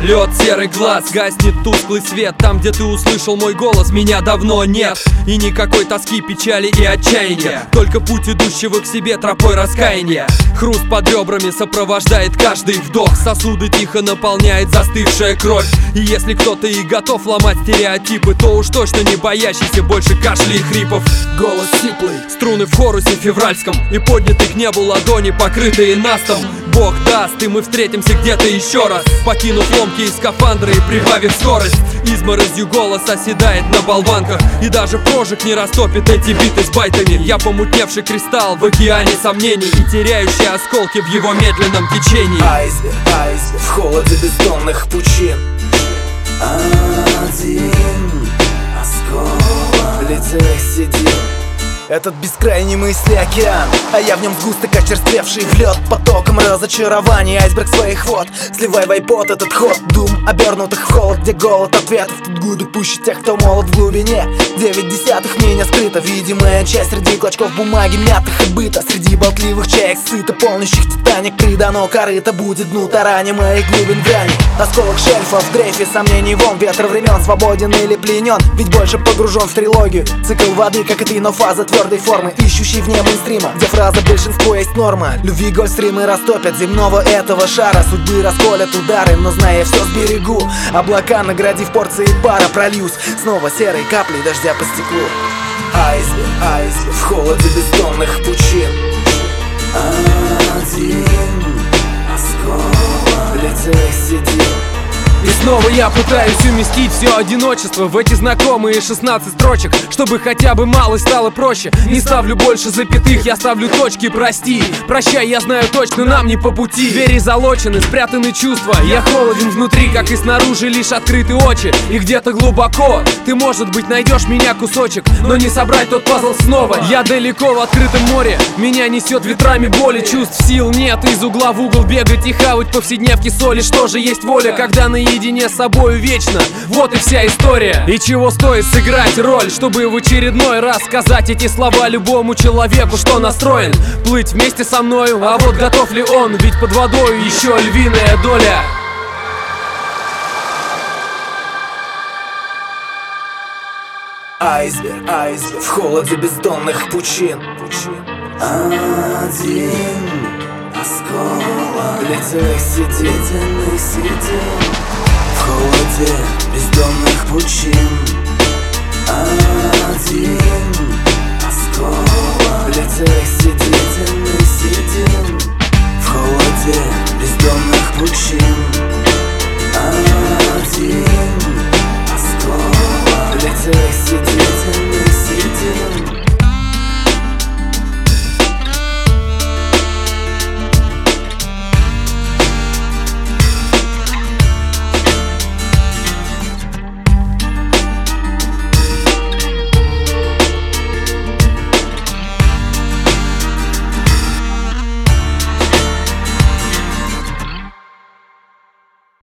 Лед, серый глаз, гаснет тусклый свет. Там, где ты услышал мой голос, меня давно нет. И никакой тоски, печали и отчаяния, только путь идущего к себе тропой раскаяния. Хруст под ребрами сопровождает каждый вдох. Сосуды тихо наполняет застывшая кровь. И если кто-то и готов ломать стереотипы, то уж точно не боящийся больше кашля и хрипов. Голос сиплый, струны в хорусе февральском, и подняты к небу ладони, покрытые настом. Бог даст, и мы встретимся где-то еще раз, покинув ломкие скафандры и прибавив скорость. Изморозью голос оседает на болванках, и даже прожиг не растопит эти биты с байтами. Я помутневший кристалл в океане сомнений и теряющий осколки в его медленном течении. Айсберг, айсберг в холоде бездонных пучин. Один осколок в лицах сидит этот бескрайний мысли океан, а я в нем сгусток, очерствевший в лед потоком разочарований. Айсберг своих вод, сливай вайпот этот ход дум, обернутых в холод, где голод ответов. Тут гудок пуще тех, кто молод в глубине. 9/10 меня скрыта видимая часть среди клочков бумаги, мятых и быта. Среди болтливых чаек сыто, полнящих титаник придано корыто будет дну таранья моих глубин грани. Осколок шельфа в дрейфе сомнений волн, ветер времен, свободен или пленен, ведь больше погружен в трилогию. Цикл воды, как и ты, но фаза твердой формы, ищущий вне мейнстрима, где фраза большинство есть норма. Любви гольфстримы растопят земного этого шара, судьбы расколят удары, но зная все сберегу. Облака, наградив порции пара, прольюсь снова серой каплей дождя по стеклу. Айсберг, айсберг в холоде бездонных пучин. Один осколок в лицах сидит. И снова я пытаюсь уместить все одиночество в эти знакомые 16 строчек, чтобы хотя бы малость стало проще. Не ставлю больше запятых, я ставлю точки, прости. Прощай, я знаю точно, нам не по пути. Двери залочены, спрятаны чувства. Я холоден внутри, как и снаружи, лишь открыты очи. И где-то глубоко ты, может быть, найдешь меня кусочек, но не собрать тот пазл снова. Я далеко в открытом море, меня несет ветрами боли. Чувств сил нет, из угла в угол бегать и хавать повседневки соли. Что же есть воля, когда наедине с собою вечно? Вот и вся история. И чего стоит сыграть роль, чтобы в очередной раз сказать эти слова любому человеку, что настроен плыть вместе со мною. А вот готов ли он, ведь под водою еще львиная доля. Айсберг, айсберг в холоде бездонных пучин. Один осколок в лицах сидит. В холоде бездонных пучин. Один